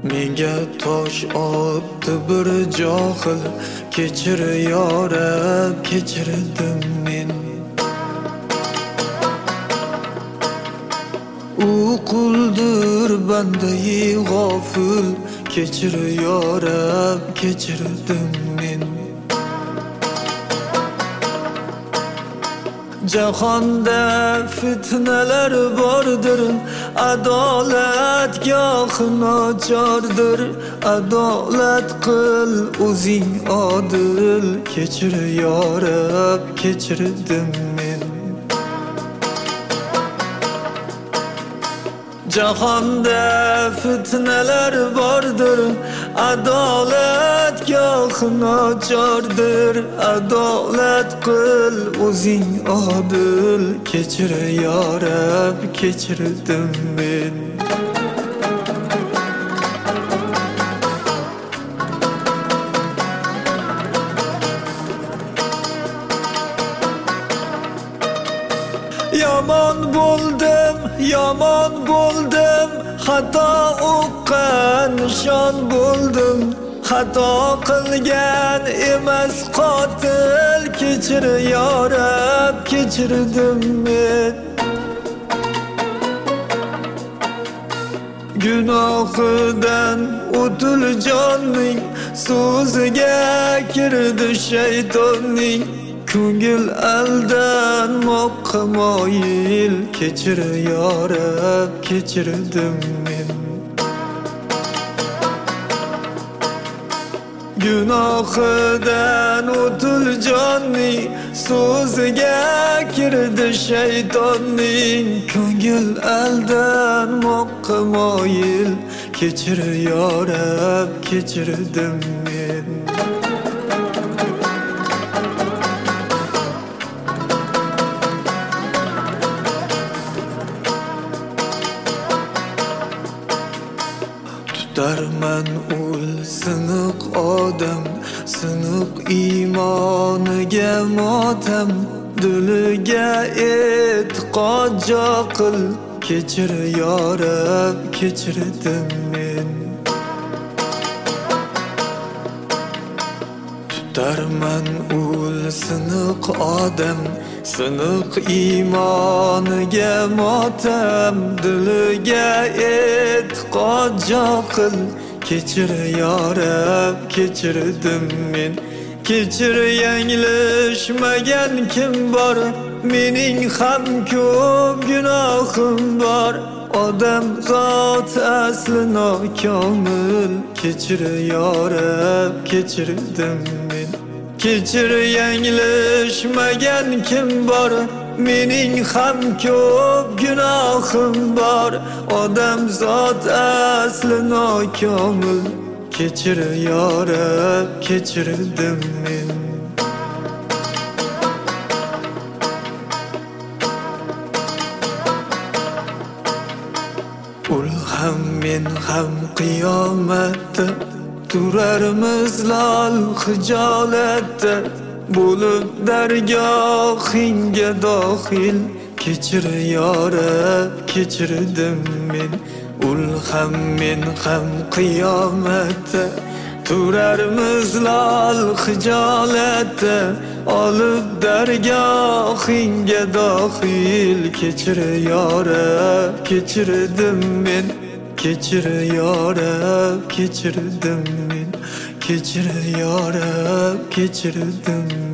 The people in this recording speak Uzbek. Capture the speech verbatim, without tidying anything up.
Menga tosh otdi bir johil, kechir yorab, kechirdim men. U quldir bandai g'ofil, kechir yorab, kechirdim men. Jahonda fitnalar bordir, adolat gohi nochordir. Adolat qil o'zing odil, kechir yorab, kechirdim men. Jahonda fitnalar bordir, adolat gohi nochordir. Adolat qil o'zing odil, kechir yorab, kechirdim men. Yomon bo'ldim, yomon bo'ldim, xato o'qqa nishon bo'ldim. Xato qilgan emas qotil, kechir yorab, kechirdim men. Gunohidan o'tul jonning, so'ziga kirdi shaytonning. Ko'ngil aldanmoqqa moyil, kechir yorab, kechirdim men. Gunohidan o'tul jonning, so'ziga kirdi shaytonning. Ko'ngil aldanmoqqa moyil, kechir yorab, kechirdim men. Tutarman ul siniq odam, siniq iymoniga motam. Diliga e'tiqod joqil, kechir yorab, kechirdim men. Tutarman ul siniq odam, siniq iymoniga motam. Diliga e'tiqod joqil, kechir yorab, kechirdim men. Kechir, yanglishmagan kim bor, mening ham ko'p gunohim bor. Odam zot asli nokomil, kechir yorab, kechirdim men. Kechir, yanglishmagan kim bor, mening ham ko'p gunohim bor. Odam zot asli nokomil, kechir yorab, kechirdim men. Ul ham men ham qiyomatda turarmiz lol hijolatda. Bo'lib dargohingga dohil, kechir yorab, kechirdim men. Ul ham men ham qiyomatda turarmiz lol hijolatda. Olib dargohingga dohil, kechir yorab, kechirdim men. Kechir yorab, kechirdim men. Kechir yorab, kechirdim.